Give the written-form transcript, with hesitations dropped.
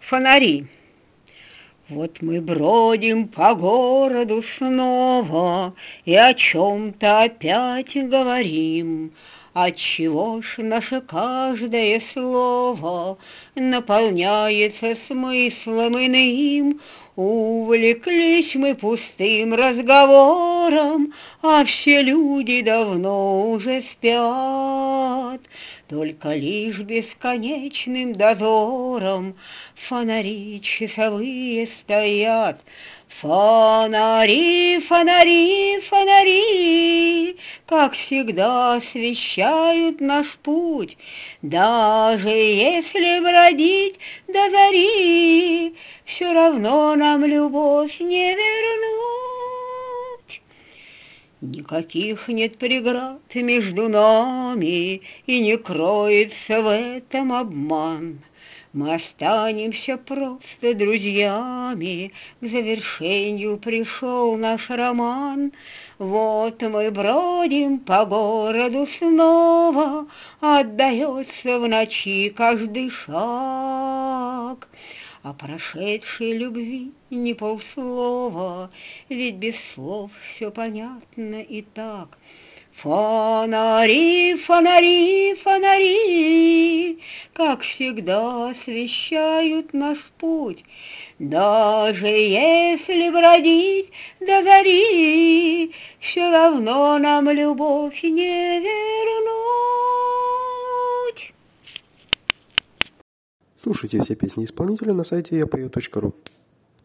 Фонари. Вот мы бродим по городу снова и о чем-то опять говорим. Отчего ж наше каждое слово наполняется смыслом иным? Увлеклись мы пустым разговором, а все люди давно уже спят. Только лишь бесконечным дозором фонари часовые стоят. Фонари, фонари, фонари, как всегда освещают наш путь. Даже если бродить до зари, все равно нам любовь не вернуть. Никаких нет преград между нами, и не кроется в этом обман. Мы останемся просто друзьями, к завершению пришел наш роман. Вот мы бродим по городу снова, отдается в ночи каждый шаг. О прошедшей любви не полслова, ведь без слов все понятно и так. Фонари, фонари, фонари, как всегда освещают наш путь. Даже если бродить до зари, все равно нам любовь не вернуть. Слушайте все песни исполнителя на сайте yapою.ru.